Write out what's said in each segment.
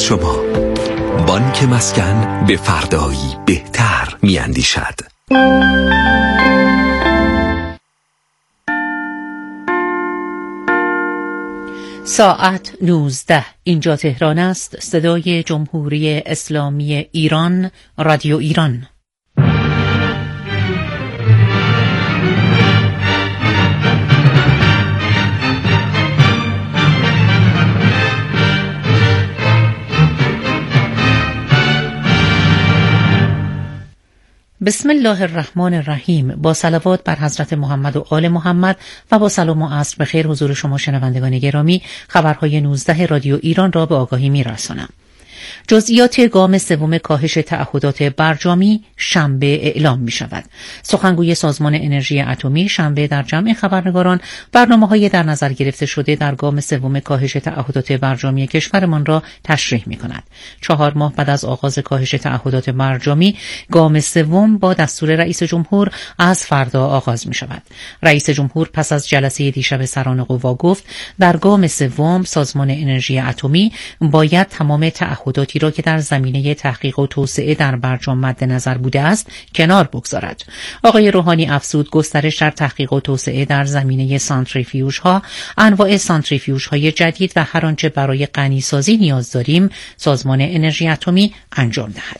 شما. بانک مسکن به فردایی بهتر می‌اندیشد. ساعت 19. اینجا تهران است. صدای جمهوری اسلامی ایران، رادیو ایران. بسم الله الرحمن الرحیم. با صلوات بر حضرت محمد و آل محمد و با سلام و عصر بخیر حضور شما شنوندگان گرامی، خبرهای 19 رادیو ایران را به آگاهی می‌رسانم. جزئیات گام سوم کاهش تعهدات برجامی شنبه اعلام می شود. سخنگوی سازمان انرژی اتمی شنبه در جمع خبرنگاران برنامه‌های در نظر گرفته شده در گام سوم کاهش تعهدات برجامی کشورمان را تشریح می کند. 4 ماه بعد از آغاز کاهش تعهدات برجامی، گام سوم با دستور رئیس جمهور از فردا آغاز می شود. رئیس جمهور پس از جلسه دیشب سران قوا گفت در گام سوم سازمان انرژی اتمی باید تمام تعهداتی را که در زمینه تحقیق و توسعه در برجام مد نظر بوده است کنار بگذارد. آقای روحانی افزود گسترش در تحقیق و توسعه در زمینه سانتریفیوژ ها، انواع سانتریفیوژ های جدید و هر آنچه برای غنیسازی نیاز داریم سازمان انرژی اتمی انجام دهد.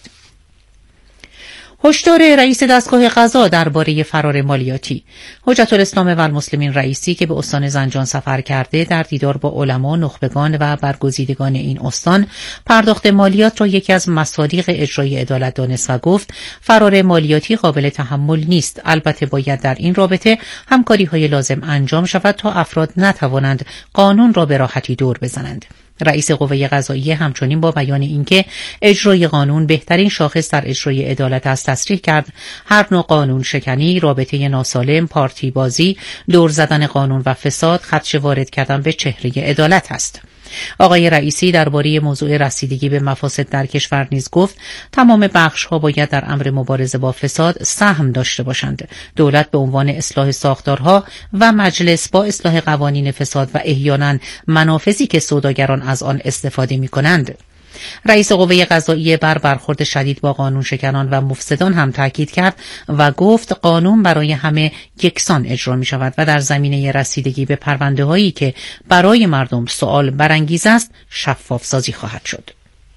هشدار رئیس دستگاه قضا درباره فرار مالیاتی. حجت الاسلام و المسلمین رئیسی که به استان زنجان سفر کرده در دیدار با علما، نخبگان و برگزیدگان این استان پرداخت مالیات را یکی از مصادیق اجرای عدالت دانست و گفت فرار مالیاتی قابل تحمل نیست. البته باید در این رابطه همکاری‌های لازم انجام شود تا افراد نتوانند قانون را به راحتی دور بزنند. رئیس قوه قضاییه همچنین با بیان اینکه اجرای قانون بهترین شاخص در اجرای عدالت است تصریح کرد هر نوع قانون شکنی، رابطه ناسالم، پارتی بازی، دور زدن قانون و فساد خدشه وارد کردن به چهره عدالت است. آقای رئیسی درباره موضوع رسیدگی به مفاسد در کشور نیز گفت تمام بخش‌ها باید در امر مبارزه با فساد سهم داشته باشند. دولت به عنوان اصلاح ساختارها و مجلس با اصلاح قوانین فساد و احیانا منافذی که سوداگران از آن استفاده می‌کنند. رئیس قوه قضاییه بر برخورد شدید با قانون شکنان و مفسدان هم تاکید کرد و گفت قانون برای همه یکسان اجرا می شود و در زمینه رسیدگی به پرونده هایی که برای مردم سوال برانگیز است شفاف سازی خواهد شد.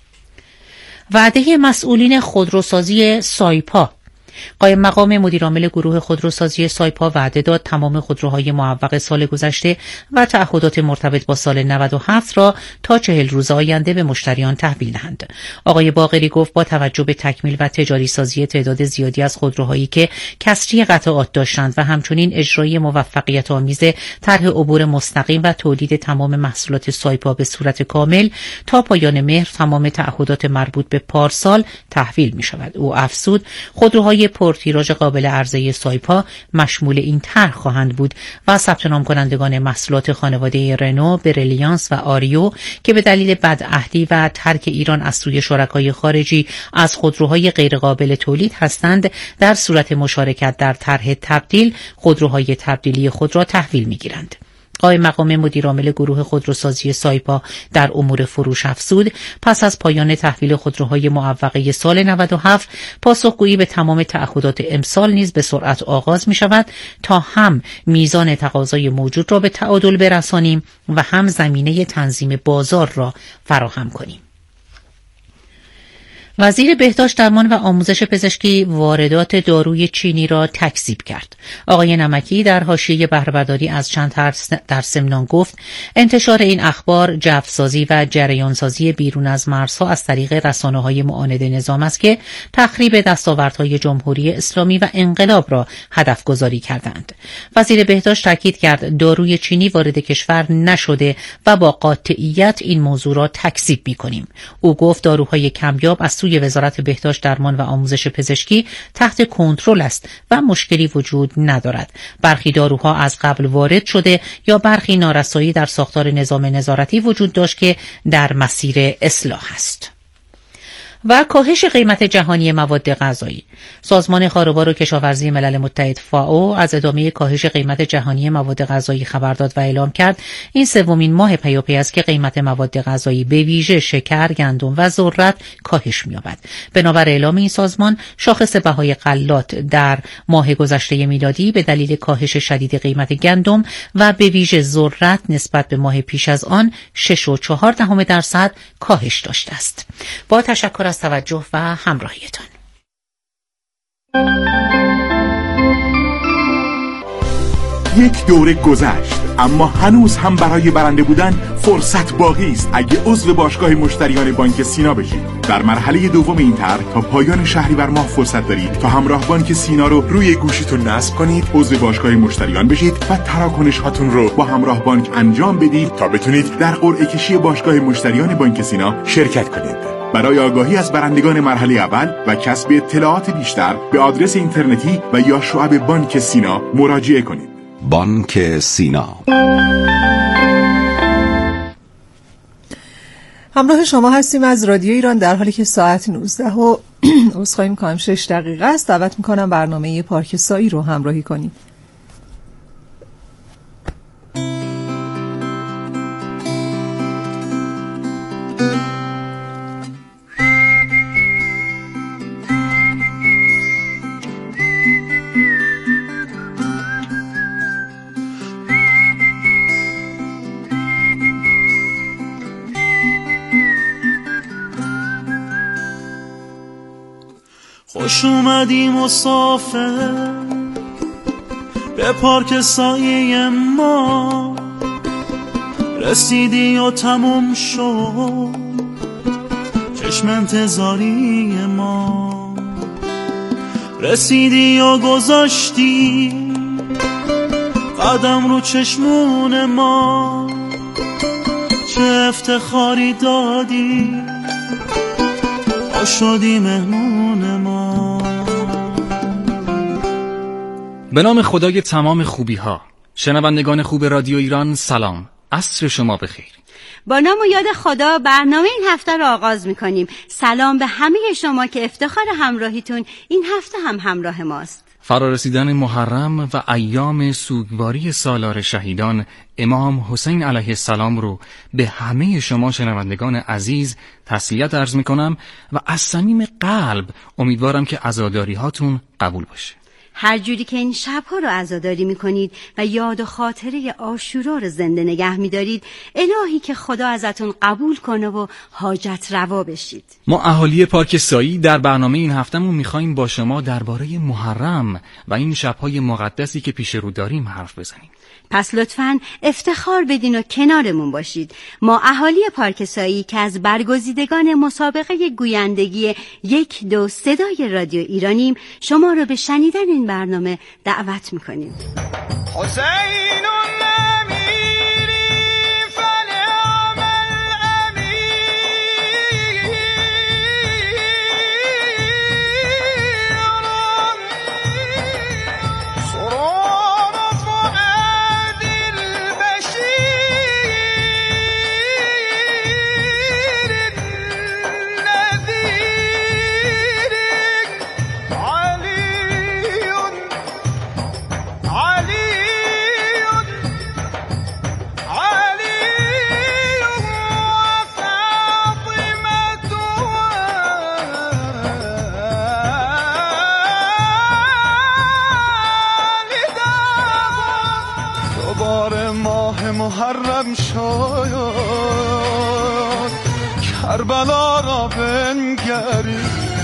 وعده مسئولین خودروسازی سایپا. قائم مقام مدیرعامل گروه خودروسازی سایپا وعده داد تمام خودروهای معوق سال گذشته و تعهدات مرتبط با سال 97 را تا 40 روز آینده به مشتریان تحویل دهند. آقای باقری گفت با توجه به تکمیل و تجاری سازی تعداد زیادی از خودروهایی که کسری قطعات داشتند و همچنین اجرای موفقیت آمیز طرح عبور مستقیم و تولید تمام محصولات سایپا به صورت کامل تا پایان مهر تمام تعهدات مربوط به پارسال تحویل می شود. او افزود خودروهای پرتیراژ قابل عرضه سایپا مشمول این طرح خواهند بود و ثبت نام کنندگان محصولات خانواده رنو، بریلیانس و آریو که به دلیل بدعهدی و ترک ایران از سوی شرکای خارجی از خودروهای غیرقابل تولید هستند در صورت مشارکت در طرح تبدیل خودروهای تبدیلی خود را تحویل می‌گیرند. قائم مقام مدیرعامل گروه خودروسازی سایپا در امور فروش افزود پس از پایان تحویل خودروهای معوقه سال 97 پاسخگویی به تمام تعهدات امسال نیز به سرعت آغاز می شود تا هم میزان تقاضای موجود را به تعادل برسانیم و هم زمینه تنظیم بازار را فراهم کنیم. وزیر بهداشت درمان و آموزش پزشکی واردات داروی چینی را تکذیب کرد. آقای نمکی در حاشیه بهره‌برداری از چند طرح در سمنان گفت انتشار این اخبار جفسازی و جریانسازی بیرون از مرزها از طریق رسانه‌های معاند نظام است که تخریب دستاوردهای جمهوری اسلامی و انقلاب را هدف گذاری کردند. وزیر بهداشت تاکید کرد داروی چینی وارد کشور نشده و با قاطعیت این موضوع را تکذیب می‌کنیم. او گفت داروهای کمیاب از سوی وزارت بهداشت درمان و آموزش پزشکی تحت کنترل است و مشکلی وجود ندارد. برخی داروها از قبل وارد شده یا برخی نارسایی در ساختار نظام نظارتی وجود داشت که در مسیر اصلاح است. و کاهش قیمت جهانی مواد غذایی. سازمان خاروبار و کشاورزی ملل متحد فائو از ادامه کاهش قیمت جهانی مواد غذایی خبر داد و اعلام کرد این سومین ماه پیاپی است که قیمت مواد غذایی به ویژه شکر، گندم و ذرت کاهش می‌یابد. بنابر اعلام این سازمان، شاخص بهای غلات در ماه گذشته میلادی به دلیل کاهش شدید قیمت گندم و به ویژه ذرت نسبت به ماه پیش از آن 6.4% کاهش داشته است. با تشکر از توجه و همراهیتان. یک دوره گذشت، اما هنوز هم برای برنده بودن فرصت باقی است اگه عضو باشگاه مشتریان بانک سینا بشید. در مرحله دوم این طرح تا پایان شهریور ماه فرصت دارید تا همراه بانک سینا رو روی گوشیتون نصب کنید، عضو باشگاه مشتریان بشید و تراکنش هاتون رو با همراه بانک انجام بدید تا بتونید در قرعه کشی باشگاه مشتریان بانک سینا شرکت کنید. برای آگاهی از برندگان مرحله اول و کسب اطلاعات بیشتر به آدرس اینترنتی و یا شعب بانک سینا مراجعه کنید. بانک سینا. همراه شما هستیم از رادیو ایران در حالی که ساعت 19 و عذرخواهی می‌کنم 6 دقیقه است. دعوت می‌کنم برنامه پارک سایی رو همراهی کنید. خوش اومدی مسافر به پارک سایه ما، رسیدی و تموم شد چشم انتظاری ما، رسیدی و گذاشتی قدم رو چشمون ما، چه افتخاری دادی شدی مهمون ما. به نام خدای تمام خوبی ها، شنوندگان خوب رادیو ایران سلام، عصر شما بخیر. با نام و یاد خدا برنامه این هفته رو آغاز میکنیم. سلام به همه شما که افتخار همراهیتون این هفته هم همراه ماست. فرارسیدن محرم و ایام سوگواری سالار شهیدان امام حسین علیه السلام رو به همه شما شنوندگان عزیز تسلیت عرض میکنم و از صمیم قلب امیدوارم که عزاداری هاتون قبول باشه. هر جوری که این شبها رو عزاداری میکنید و یاد و خاطره عاشورا رو زنده نگه میدارید، الهی که خدا ازتون قبول کنه و حاجت روا بشید. ما اهالی پارک سایی در برنامه این هفتهمون میخوایم با شما درباره محرم و این شبهای مقدسی که پیش رو داریم حرف بزنیم. پس لطفاً افتخار بدین و کنارمون باشید. ما اهالی پارک سایی که از برگزیدگان مسابقه گویندگی 1 2 صدای رادیو ایرانیم، شما رو به شنیدن این برنامه دعوت میکنیم. حسین محرم شاید کربلا را بنگری،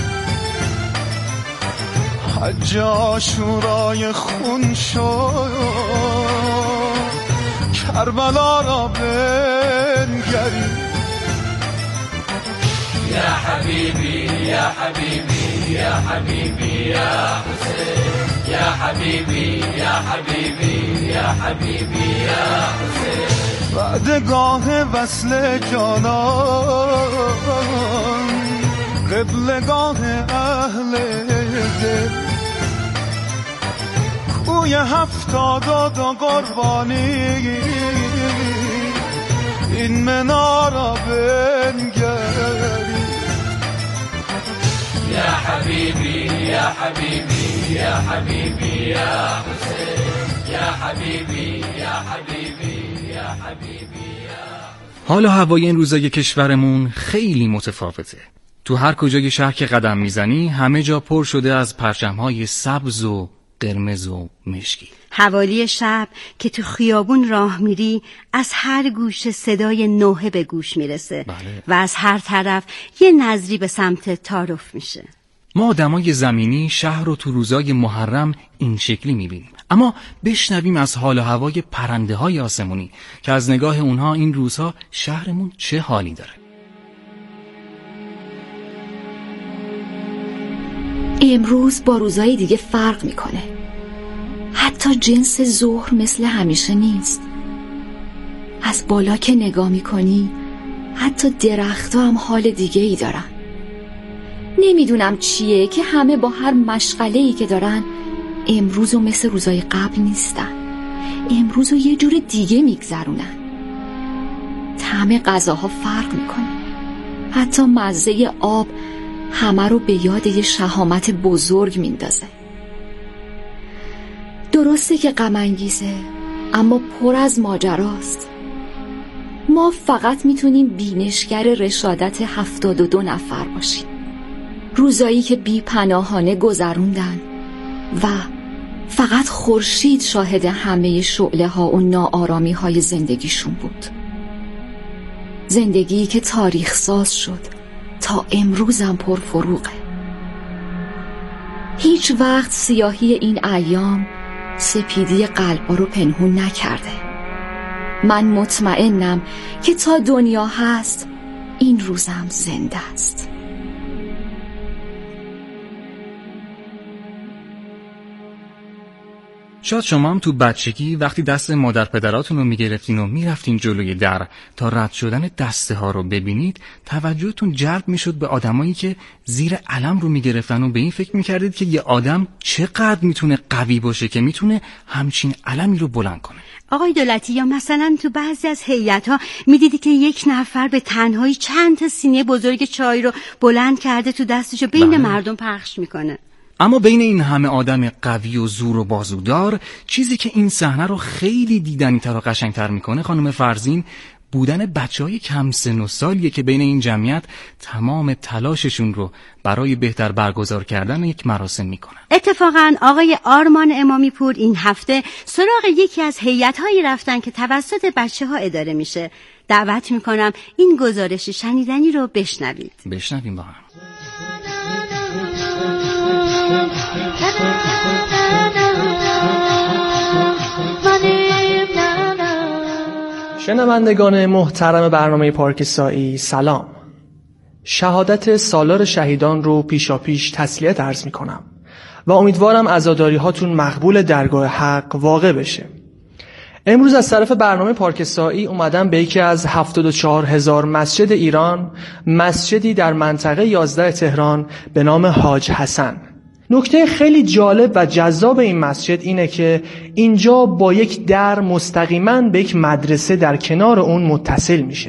حج عاشورای خون شاید کربلا را بنگری. یا حبیبی یا حبیبی یا حبیبی یا حسین، یا حبیبی یا حبیبی یا حبیبی یا حسین. وعدگاه وصل جانان، قبلگاه اهل دل، کوی 72 قربانی، این منارا بنگری. یا حبیبی یا يا حبيبي يا حبيبي يا حسين يا حبيبي يا حبيبي يا حبيبي. حال و هوای این روزای کشورمون خیلی متفاوته. تو هر کجای شهر که قدم میزنی همه جا پر شده از پرچم‌های سبز و قرمز و مشکی. حوالی شب که تو خیابون راه میری از هر گوشه صدای نوحه به گوش میرسه. بله. و از هر طرف یه نظری به سمت تعارف میشه. ما آدمای زمینی شهر رو تو روزای محرم این شکلی میبینیم، اما بشنویم از حال و هوای پرنده های آسمونی که از نگاه اونها این روزها شهرمون چه حالی داره. امروز با روزهای دیگه فرق میکنه. حتی جنس ظهر مثل همیشه نیست. از بالا که نگاه میکنی حتی درخت‌ها هم حال دیگه ای دارن. نمیدونم چیه که همه با هر مشغله‌ای که دارن امروزو مثل روزای قبل نیستن. امروزو یه جور دیگه میگذرونن. طعم غذاها فرق میکنه. حتی مزه آب همه رو به یاد یه شهامت بزرگ میندازه. درسته که غم انگیزه، اما پر از ماجراست. ما فقط میتونیم بینشگر رشادت 72 نفر باشیم. روزایی که بی پناهانه گذروندن و فقط خورشید شاهد همه شعله ها و ناآرامی های زندگیشون بود. زندگی که تاریخ ساز شد تا امروزم پر فروغه. هیچ وقت سیاهی این ایام سپیدی قلبا رو پنهون نکرده. من مطمئنم که تا دنیا هست این روزم زنده است. شاید شما هم تو بچگی وقتی دست مادر پدراتون رو میگرفتین و میرفتین جلوی در تا رد شدن دسته ها رو ببینید، توجهتون جلب میشد به آدمایی که زیر علم رو میگرفتن و به این فکر میکردید که یه آدم چقدر میتونه قوی باشه که میتونه همچین علمی رو بلند کنه. آقای دولتی، یا مثلا تو بعضی از هیئت‌ها میدیدی که یک نفر به تنهایی چند تا سینی بزرگ چای رو بلند کرده تو دستشو بین مردم پخش میکنه. اما بین این همه آدم قوی و زور و بازودار، چیزی که این صحنه رو خیلی دیدنی‌تر و قشنگتر میکنه خانم فرزین، بودن بچه‌های کم سن و سالیه که بین این جمعیت تمام تلاششون رو برای بهتر برگزار کردن یک مراسم میکنن. اتفاقاً آقای آرمان امامی پور این هفته سراغ یکی از هیئت‌هایی رفتن که توسط بچه‌ها اداره میشه. دعوت میکنم این گزارش شنیدنی رو بشنوید. بشنویم با هم. شنوندگان محترم برنامه پارک سایی، سلام. شهادت سالار شهیدان رو پیشاپیش تسلیت عرض می کنم و امیدوارم عزاداری هاتون مقبول درگاه حق واقع بشه. امروز از طرف برنامه پارک سایی اومدم به یکی از 74,000 مسجد ایران، مسجدی در منطقه 11 تهران به نام حاج حسن. نکته خیلی جالب و جذاب این مسجد اینه که اینجا با یک در مستقیما به یک مدرسه در کنار اون متصل میشه.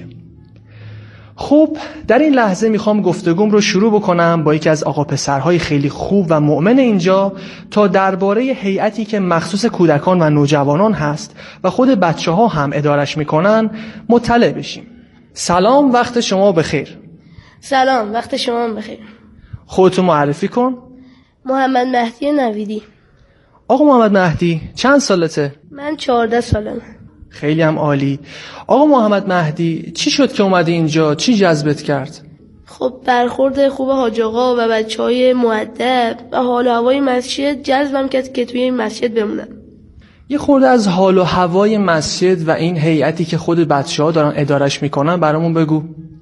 خب در این لحظه میخوام گفتگوم رو شروع بکنم با یکی از آقا پسرهای خیلی خوب و مؤمن اینجا تا درباره هیئتی که مخصوص کودکان و نوجوانان هست و خود بچه ها هم ادارش میکنن مطلع بشیم. سلام، وقت شما بخیر. سلام، وقت شما بخیر. خودتو معرفی کن. محمد مهدی نویدی. آقا محمد مهدی چند سالته؟ من 14 سالمه. خیلی هم عالی. آقا محمد مهدی چی شد که اومدی اینجا؟ چی جذبت کرد؟ خب برخورد خوب حاج آقا و بچهای مؤدب و حال و هوای مسجد جذبم کرد که توی این مسجد بمونم. یه خورده از حال و هوای مسجد و این هیئتی که خود بچه‌ها دارن ادارش میکنن برامون بگو.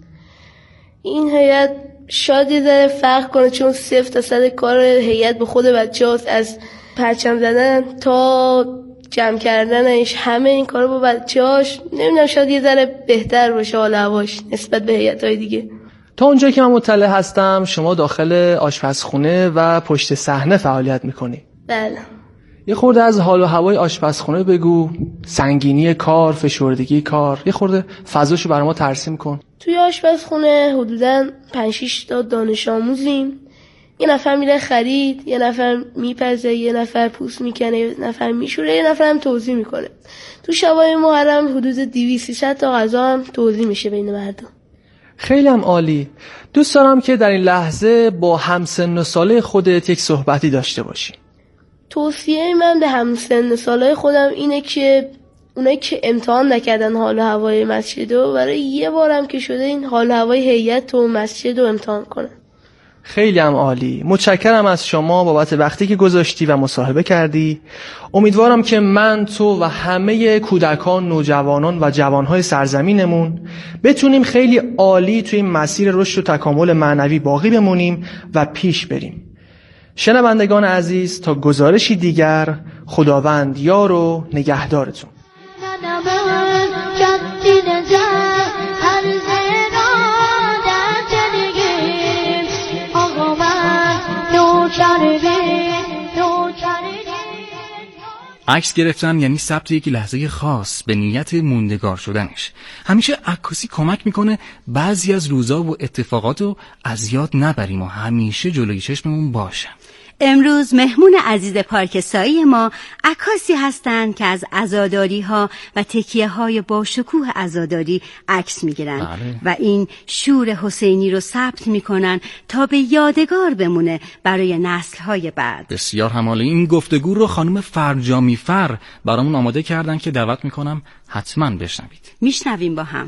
این هیئت شاید یه ذره فرق کنه چون 0% کار هیئت به خود بچه‌هاست، از پرچم زدن تا جمع کردنش، همه این کارا با بچه‌هاش. نمیدونم شاید یه ذره بهتر باشه حال هواش نسبت به هیئت‌های دیگه. تا اونجایی که من مطلع هستم شما داخل آشپزخونه و پشت صحنه فعالیت میکنی. بله. یه خورده از حال و هوای آشپزخونه بگو، سنگینی کار، فشردگی کار، یه خورده فضاشو برای ما ترسیم کن. توی آشپزخونه حدوداً 5-6 تا دانش آموزیم یه نفر میره خرید، یه نفر میپزه، یه نفر پوست میکنه، یه نفر میشوره، یه نفر هم توزیع میکنه. تو شبای محرم حدود 200-300 تا غذا هم توزیع میشه بین مردم. خیلی هم عالی. دوست دارم که در این لحظه با همسن و ساله خودت یک صحبتی داشته باشی. توصیه من به همسن سالای خودم اینه که اونایی که امتحان نکردن حال و هوای مسجد رو برای یه بارم که شده این حال و هوای هیئت و مسجد رو امتحان کنن. خیلی هم عالی. متشکرم از شما بابت وقتی که گذاشتی و مصاحبه کردی. امیدوارم که من، تو و همه کودکان، نوجوانان و جوانهای سرزمینمون بتونیم خیلی عالی توی این مسیر رشد و تکامل معنوی باقی بمونیم و پیش بریم. شنوندگان عزیز، تا گزارشی دیگر، خداوند یار و نگهدارتون. عکس گرفتن یعنی ثبت یک لحظه خاص به نیت موندگار شدنش. همیشه عکاسی کمک میکنه بعضی از روزا و اتفاقات رو از یاد نبریم و همیشه جلوی چشممون باشه. امروز مهمون عزیز پارکسایی ما عکاسی هستند که از عزاداری‌ها و تکیه‌های با شکوه عزاداری عکس می‌گیرن و این شور حسینی رو ثبت می‌کنن تا به یادگار بمونه برای نسل‌های بعد. بسیار همالی. این گفتگو رو خانم فرجامی فر برامون آماده کردن که دعوت می‌کنم حتما بشنوید. میشنویم با هم.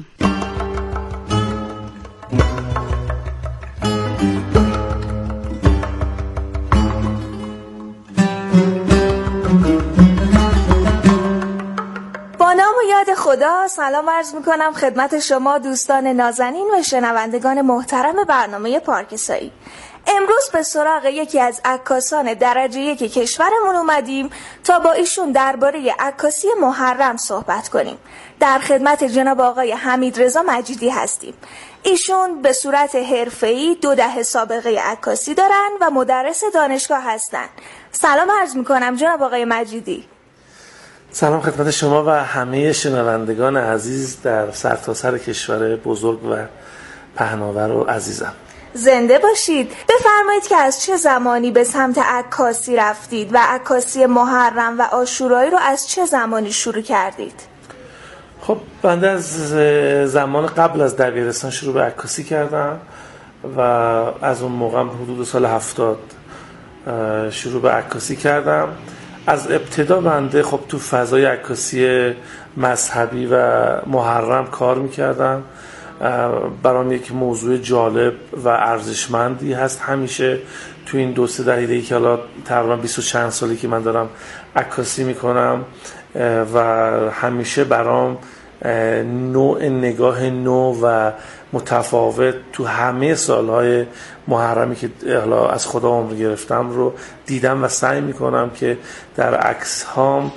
با نام و یاد خدا سلام عرض میکنم خدمت شما دوستان نازنین و شنوندگان محترم برنامه پارکسایی. امروز به سراغ یکی از عکاسان درجه 1 کشورمون اومدیم تا با ایشون درباره عکاسی محرم صحبت کنیم. در خدمت جناب آقای حمیدرضا مجیدی هستیم. ایشون به صورت حرفه‌ای 12 سابقه عکاسی دارن و مدرس دانشگاه هستن. سلام عرض میکنم جناب آقای مجیدی. سلام خدمت شما و همه شنوندگان عزیز در سرتاسر کشور بزرگ و پهناور و عزیزم. زنده باشید. بفرمایید که از چه زمانی به سمت عکاسی رفتید و عکاسی محرم و عاشورایی رو از چه زمانی شروع کردید؟ خب بنده از زمان قبل از دبیرستان شروع به عکاسی کردم و از اون موقع حدود سال 70 شروع به عکاسی کردم. از ابتدا بنده خب تو فضای عکاسی مذهبی و محرم کار میکردم. برام یک موضوع جالب و ارزشمندی هست همیشه تو این 2-3 دهه‌ای که حالا تقریبا 20 و چند سالی که من دارم عکاسی میکنم و همیشه برام نوع نگاه نو و متفاوت تو همه سالهای محرمی که حالا از خدا عمر گرفتم رو دیدم و سعی میکنم که در عکس هام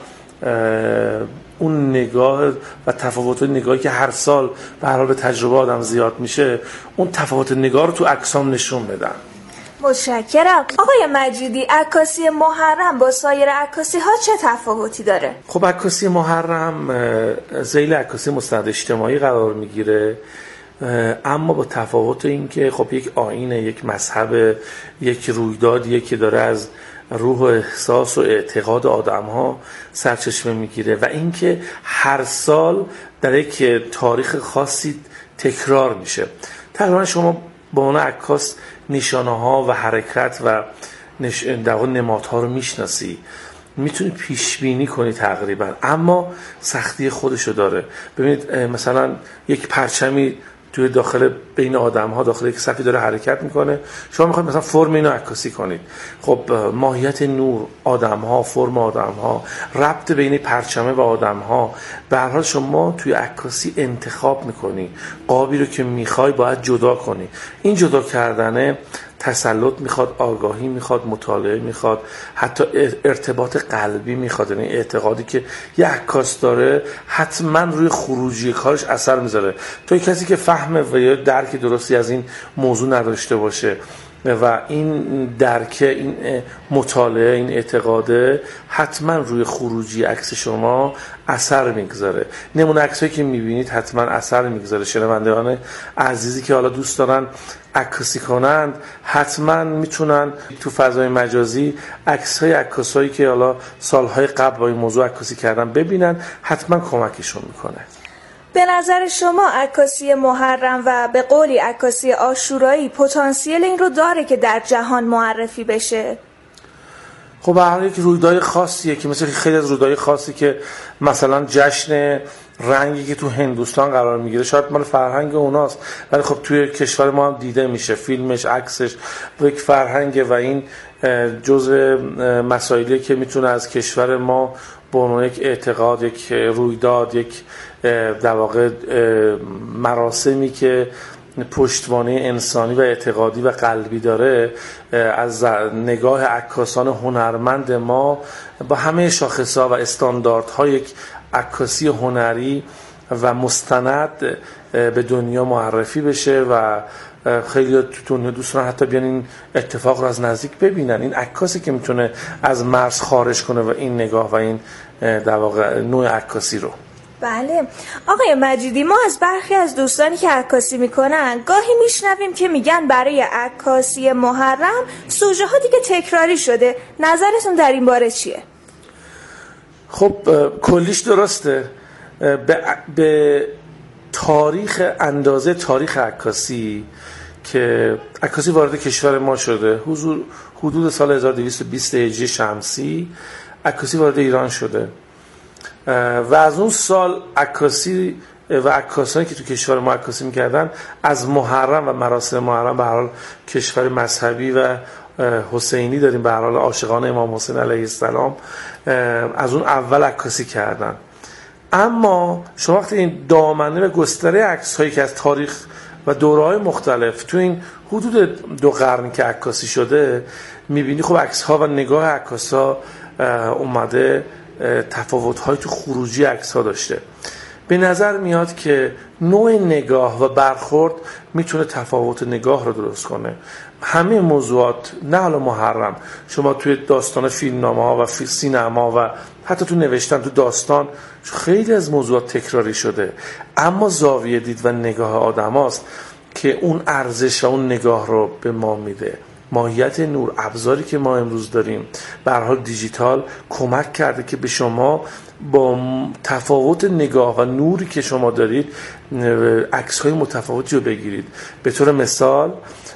اون نگاه و تفاوت نگاهی که هر سال به هر حال به تجربه آدم زیاد میشه اون تفاوت نگاه رو تو عکس هام نشون بدم. متشکرم. آقای مجیدی، عکاسی محرم با سایر عکاسی ها چه تفاوتی داره؟ خب عکاسی محرم ذیل عکاسی مستند اجتماعی قرار میگیره، اما با تفاوت این که خب یک آیین، یک مذهب، یک رویدادیه که داره از روح و احساس و اعتقاد آدم ها سرچشمه میگیره و اینکه هر سال در یک تاریخ خاصی تکرار میشه. تقریبا شما با اون عکاس نشانه ها و حرکت و نمادها رو میشناسی، میتونی پیش بینی کنی تقریبا، اما سختی خودشو داره. ببینید مثلا یک پرچمی توی داخل بین آدم ها داخل یک صفی داره حرکت میکنه، شما میخواید مثلا فرم اینو عکاسی کنید. خب ماهیت نور، آدم ها، فرم آدم ها، ربط بین پرچمه و آدم ها، به هر حال شما توی عکاسی انتخاب میکنی، قابی رو که میخوای باید جدا کنی. این جدا کردنه تسلط میخواد، آگاهی میخواد، مطالعه میخواد، حتی ارتباط قلبی میخواد. یعنی اعتقادی که یه عکاس داره حتما روی خروجی کارش اثر میذاره. تو کسی که فهم و یا درک درستی از این موضوع نداشته باشه و این درک، این مطالعه، این اعتقاده حتما روی خروجی عکس شما اثر میگذاره. نمونه عکسایی که میبینید حتما اثر میگذاره. شنوندگان عزیزی که حالا دوست دارن عکاسی کنند حتما میتونن تو فضای مجازی عکس‌های عکاسایی که حالا سالهای قبل با این موضوع عکاسی کردن ببینن، حتما کمکشون میکنه. به نظر شما عکاسی محرم و به قولی عکاسی عاشورایی پتانسیل این رو داره که در جهان معرفی بشه؟ خب به هر حال یک رویداد خاصیه که مثل خیلی از رویدادهای خاصی که مثلا جشن رنگی که تو هندوستان قرار میگیره شاید مال فرهنگ اوناست، ولی خب توی کشور ما هم دیده میشه، فیلمش، عکسش یک فرهنگه و این جزء مسائلی که میتونه از کشور ما به عنوان یک اعتقاد، یک رویداد، یک در واقع مراسمی که پشتوانه انسانی و اعتقادی و قلبی داره، از نگاه عکاسان هنرمند ما با همه شاخص‌ها و استانداردها یک عکاسی هنری و مستند به دنیا معرفی بشه و خیلی تو دنیا دوست دارن حتی بیان این اتفاق رو از نزدیک ببینن. این عکاسی که میتونه از مرز خارج کنه و این نگاه و این در واقع نوع عکاسی رو. بله آقای مجیدی، ما از برخی از دوستانی که عکاسی میکنن گاهی میشنویم که میگن برای عکاسی محرم سوژه ها دیگه تکراری شده. نظرتون در این باره چیه؟ خب کلیش درسته. به تاریخ، اندازه تاریخ عکاسی که عکاسی وارد کشور ما شده، حدود سال 1220 هجری شمسی عکاسی وارد ایران شده و از اون سال عکاسی و عکاسانی که تو کشور ما عکاسی میکردن از محرم و مراسم محرم، به هر حال کشور مذهبی و حسینی داریم، به هر حال عاشقان امام حسین علیه السلام، از اون اول عکاسی کردن. اما شما وقتی این دامنه و گستره عکس‌هایی که از تاریخ و دوره‌های مختلف تو این حدود 2 قرن که عکاسی شده می‌بینی، خب عکس‌ها و نگاه عکاسا اومده تفاوت‌های تو خروجی عکس‌ها داشته. به نظر میاد که نوع نگاه و برخورد میتونه تفاوت نگاه رو درست کنه. همه موضوعات، نه حالا محرم، شما توی داستان فیلمنامه‌ها و سینما و حتی تو نوشتن تو داستان خیلی از موضوعات تکراری شده، اما زاویه دید و نگاه آدماست که اون ارزش و اون نگاه رو به ما میده. ماهیت نور، ابزاری که ما امروز داریم به هر حال دیجیتال، کمک کرده که به شما با تفاوت نگاه و نوری که شما دارید عکس‌های متفاوتی رو بگیرید. به طور مثال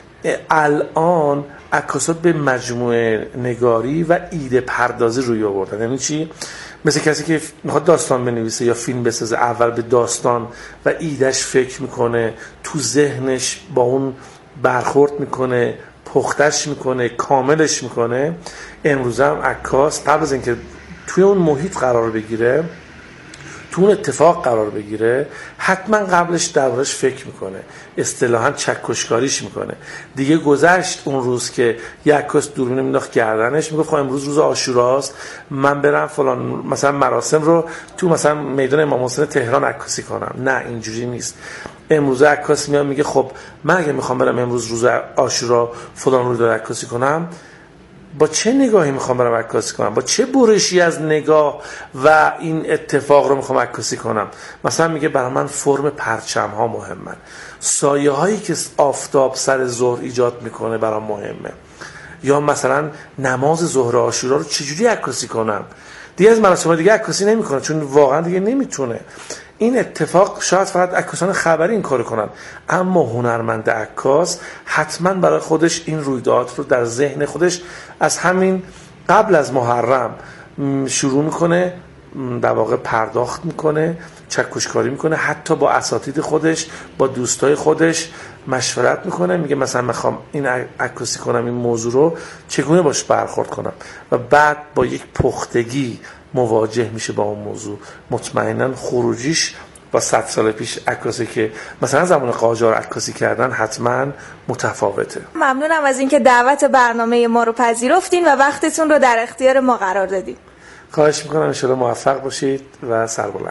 الان عکاسات به مجموعه نگاری و ایده پردازی روی آوردن. یعنی چی؟ مثل کسی که میخواد داستان بنویسه یا فیلم بسازه، اول به داستان و ایدهش فکر میکنه، تو ذهنش با اون برخورد میکنه، پختش میکنه، کاملش میکنه. امروز هم عکاس قبل از اینکه توی اون محیط قرار بگیره، تو اون اتفاق قرار بگیره، حتما قبلش دربارش فکر میکنه، اصطلاحاً چکشکاریش میکنه. دیگه گذشت اون روز که یک عکاس دوربین مینداخت گردنش میگفت خب امروز روز عاشوراست، من برم فلان مثلا مراسم رو تو مثلا میدان امام حسین تهران عکاسی کنم. نه، اینجوری نیست. امروز عکاس میاد میگه خب من اگه میخوام برم امروز روز عاشورا فلان رو عکاسی کنم، با چه نگاهی میخوام برم عکاسی کنم، با چه برشی از نگاه و این اتفاق رو میخوام عکاسی کنم. مثلا میگه برای من فرم پرچم ها مهمه، سایه هایی که آفتاب سر ظهر ایجاد میکنه برام مهمه، یا مثلا نماز ظهر عاشورا رو چجوری عکاسی کنم. دیگه از مراسم دیگه عکاسی نمیکنه چون واقعا دیگه نمیتونه. این اتفاق شاید فقط عکاسان خبری این کارو کنن، اما هنرمند عکاس حتما برای خودش این رویداد رو در ذهن خودش از همین قبل از محرم شروع میکنه، در واقع پرداخت میکنه، چکشکاری میکنه، حتی با اساتید خودش، با دوستای خودش مشورت میکنه، میگه مثلا میخوام این عکاسی کنم، این موضوع رو چگونه باش برخورد کنم، و بعد با یک پختگی مواجه میشه با اون موضوع. مطمئنا خروجیش با 100 سال پیش عکاسی که مثلا زمان قاجار عکاسی کردن حتما متفاوته. ممنونم از اینکه دعوت برنامه ما رو پذیرفتین و وقتتون رو در اختیار ما قرار دادین. خواهش میکنم ان شاءالله موفق باشید و سربلند.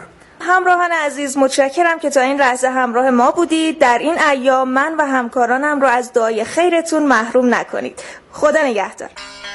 همراهان عزیز، متشکرم که تا این لحظه همراه ما بودید. در این ایام من و همکارانم رو از دعای خیرتون محروم نکنید. خدا نگهدار.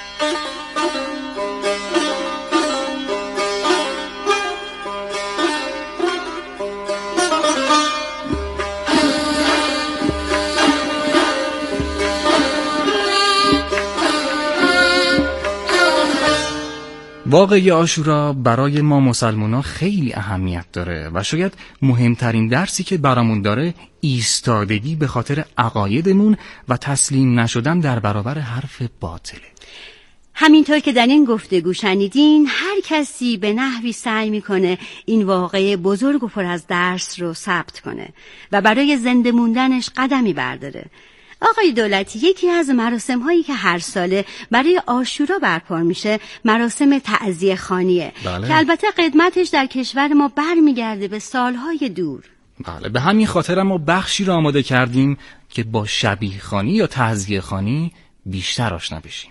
واقعه عاشورا برای ما مسلمانان خیلی اهمیت داره و شاید مهمترین درسی که برامون داره ایستادگی به خاطر عقایدمون و تسلیم نشدن در برابر حرف باطله. همینطور که در این گفتگو شنیدین، هر کسی به نحوی سعی میکنه این واقعه بزرگ و پر از درس رو ثبت کنه و برای زنده موندنش قدمی برداره. آقای دولتی، یکی از مراسم هایی که هر ساله برای عاشورا برپا میشه مراسم تعزیه خوانیه. بله. که البته قدمتش در کشور ما برمیگرده به سالهای دور. بله، به همین خاطر ما بخشی رو آماده کردیم که با شبیه خوانی یا تعزیه خوانی بیشتر آشنا بشیم.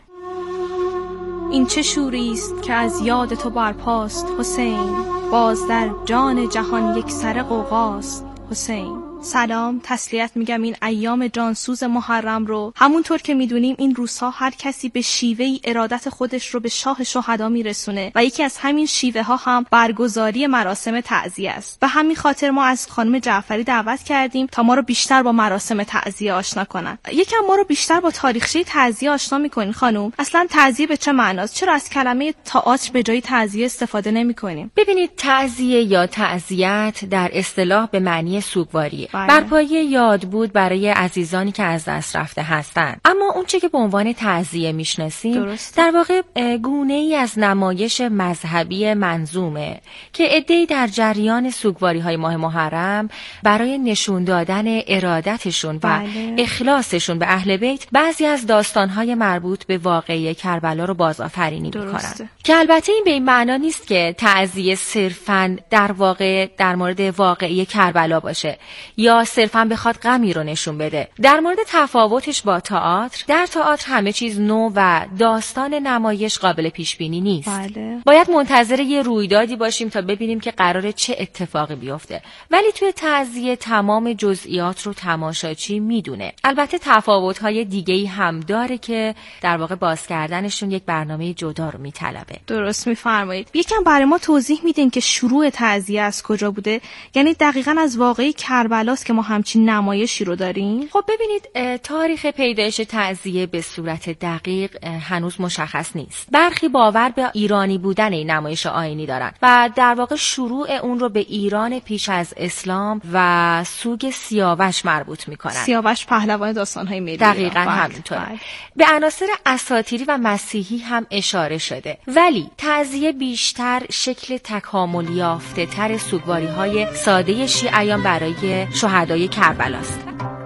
این چه شوری است که از یاد تو برپاست حسین، باز در جان جهان یک سر غوغاست حسین. سلام، تسلیت میگم این ایام جانسوز محرم رو. همونطور که میدونیم این روزها هر کسی به شیوهی ارادت خودش رو به شاه شهدا میرسونه و یکی از همین شیوه ها هم برگزاری مراسم تعزیه است. به همین خاطر ما از خانم جعفری دعوت کردیم تا ما رو بیشتر با مراسم تعزیه آشنا کنن. یکم ما رو بیشتر با تاریخچه تعزیه آشنا میکنین خانم. اصلا تعزیه به چه معناست؟ چرا از کلمه تئاتر به جای تعزیه استفاده نمیکنیم؟ ببینید، تعزیه یا تعزیت در اصطلاح به معنی سوگواری، برپایی یاد بود برای عزیزانی که از دست رفته هستند. اما اون چه که به عنوان تعزیه میشناسیم در واقع گونه‌ای از نمایش مذهبی منظومه که عده‌ای در جریان سوگواری‌های ماه محرم برای نشون دادن ارادتشون و اخلاصشون به اهل بیت بعضی از داستان‌های مربوط به واقعه کربلا رو بازآفرینی می‌کنن. که البته این به این معنا نیست که تعزیه صرفاً در واقع در مورد واقعه کربلا باشه یا صرفاً بخواد غمی رو نشون بده. در مورد تفاوتش با تئاتر، در تئاتر همه چیز نو و داستان نمایش قابل پیش بینی نیست. باید منتظر یه رویدادی باشیم تا ببینیم که قراره چه اتفاقی بیفته. ولی توی تعزیه تمام جزئیات رو تماشاچی میدونه. البته تفاوت‌های دیگه‌ای هم داره که در واقع باز کردنشون یک برنامه جدا رو میطلبه. درست میفرمایید. یکم برای ما توضیح میدین که شروع تعزیه از کجا بوده؟ یعنی دقیقاً از واقعه کربلاست که ما همچین نمایشی رو داریم؟ خب ببینید، تاریخ پیدایش تعزیه به صورت دقیق هنوز مشخص نیست. برخی باور به ایرانی بودن این نمایش آیینی دارن و در واقع شروع اون رو به ایران پیش از اسلام و سوگ سیاوش مربوط میکنن. سیاوش پهلوان داستان‌های ملی. دقیقاً همینطوره. به عناصر اساطیری و مسیحی هم اشاره شده، ولی تعزیه بیشتر شکل تکامل یافته تر سوگواری‌های ساده شیعیان برای شهدای کربلاست.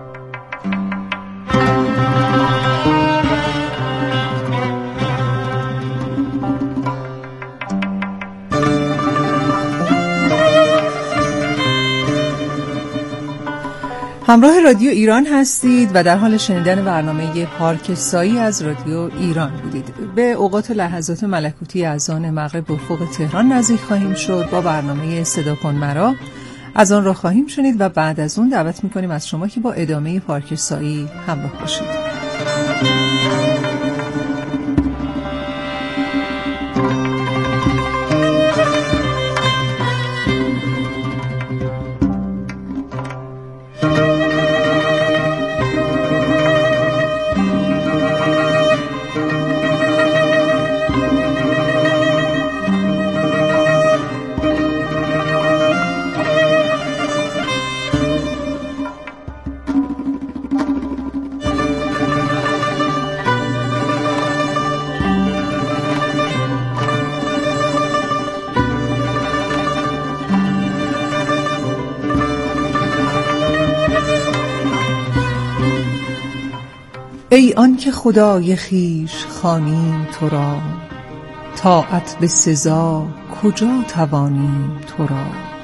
همراه رادیو ایران هستید و در حال شنیدن برنامه پارکسایی از رادیو ایران بودید. به اوقات لحظات ملکوتی اذان مغرب به افق تهران نزدیک خواهیم شد. با برنامه صدا کن مرا از آن را خواهیم شنید و بعد از اون دعوت میکنیم از شما که با ادامه پارکسایی همراه باشید. ای آن که خدای خویش خوانیم تو را، طاعت به سزا کجا توانیم تو را.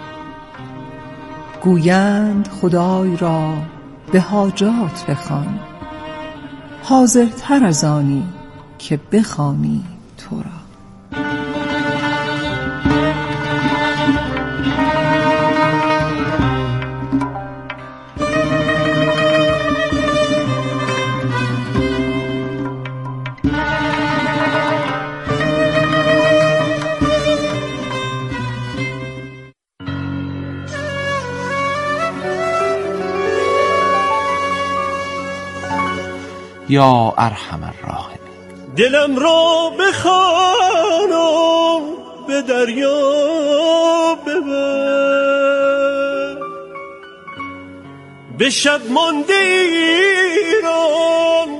گویند خدای را به حاجات بخوان، حاضرتر از آنی که بخوانیم تو را. یا ارحم الراحمین. دلم را بخوان و به دریا ببر، به شب مانده ایران